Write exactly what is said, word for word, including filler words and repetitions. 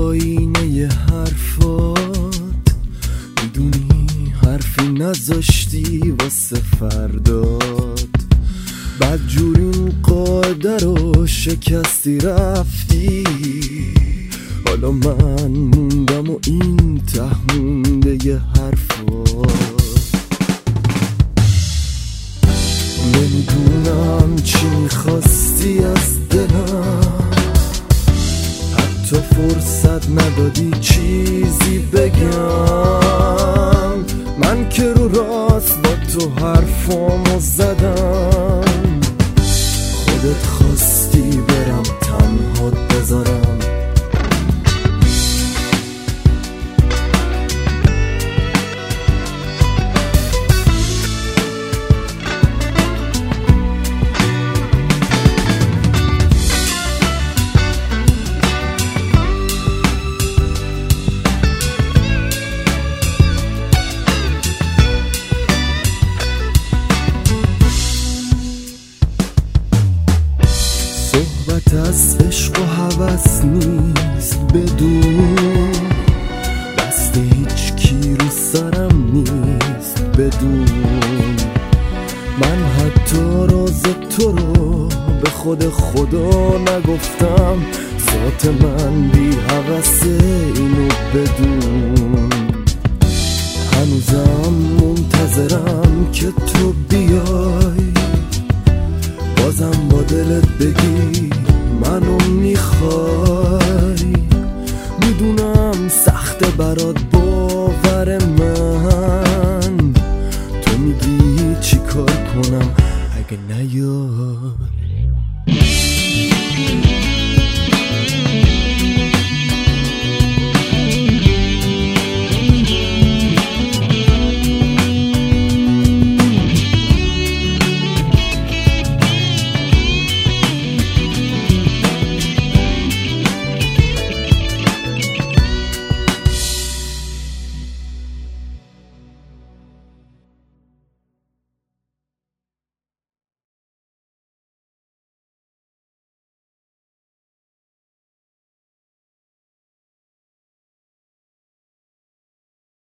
آینه حرفات، میدونی حرفی نذاشتی واسه فردات، بدجور این قاعده رو شکستی رفتی. حالا من موندم و این ته مونده ی حرفات. نمیدونم چی میخواستی از دلم، حتی فرصت ندادی چیزی بگم. من که رو راست با تو حرفامو زدم، خودت خواستی برم تنها بذارم. صحبت از عشق و هوس نیست بدون، دست هیچ کی رو سرم نیست بدون. من حتی راز تو رو به خود خدا نگفتم، ذات من بی هوسه اینو بدون.